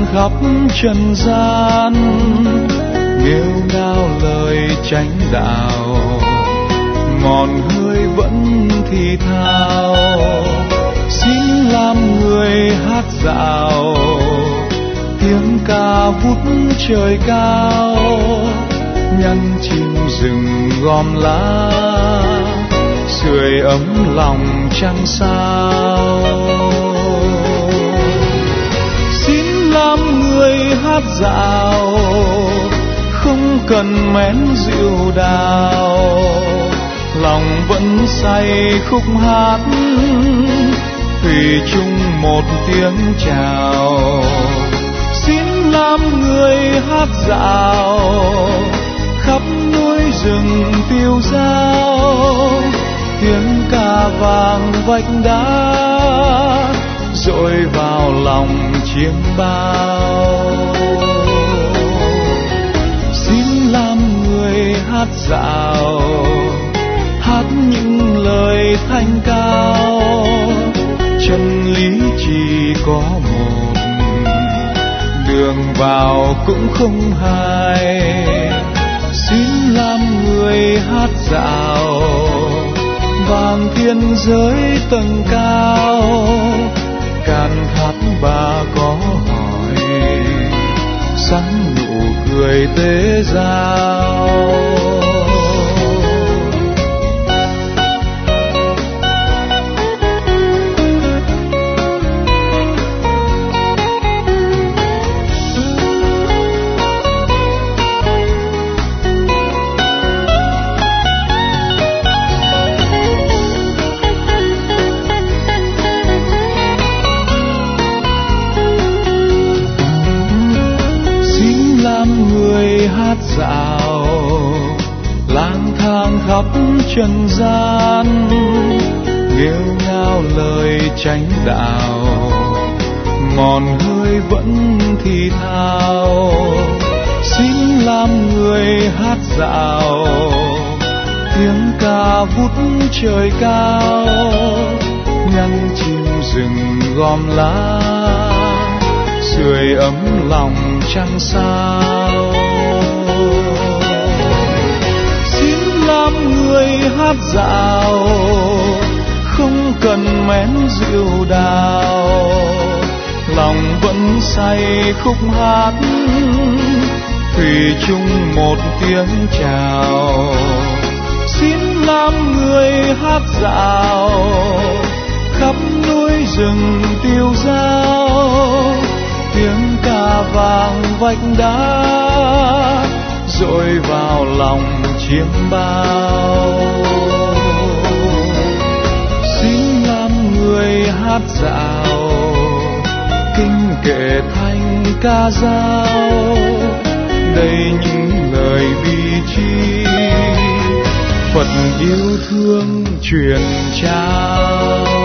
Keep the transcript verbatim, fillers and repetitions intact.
khắp trần gian, nghêu ngao lời chánh đạo, ngọn hơi vẫn thì thào. Xin làm người hát dạo, tiếng ca vút trời cao, nhăn chim rừng gom lá, sưởi ấm lòng trăng sao. Xin làm người hát dạo, không cần mén rượu đào, lòng vẫn say khúc hát, thủy chung một tiếng chào. Xin làm người hát dạo, khắp núi rừng tiêu dao, tiếng ca vang vách đá, dội vào lòng chiêm bao. Xin làm người hát dạo, hát những lời thanh cao, chân lý chỉ có một, đường vào cũng không hai. Xin làm người hát dạo, vang thiên giới tầng cao, can thắp bà có hỏi, sẵn nụ cười tế giao. Hát dạo, lang thang khắp trần gian, nghêu ngao lời chánh đạo, ngọn hơi vẫn thì thào. Xin làm người hát dạo, tiếng ca vút trời cao, nhăn chim rừng gom lá, sưởi ấm lòng trăng sao. Xin làm người hát dạo, không cần mén rượu đào, lòng vẫn say khúc hát, thủy chung một tiếng chào. Xin làm người hát dạo, khắp núi rừng tiêu dao, tiếng ca vang vách đá, dội vào lòng chiêm bao. Xin làm người hát dạo, kinh kệ thanh ca dao, đầy những lời bi chi, Phật yêu thương truyền trao.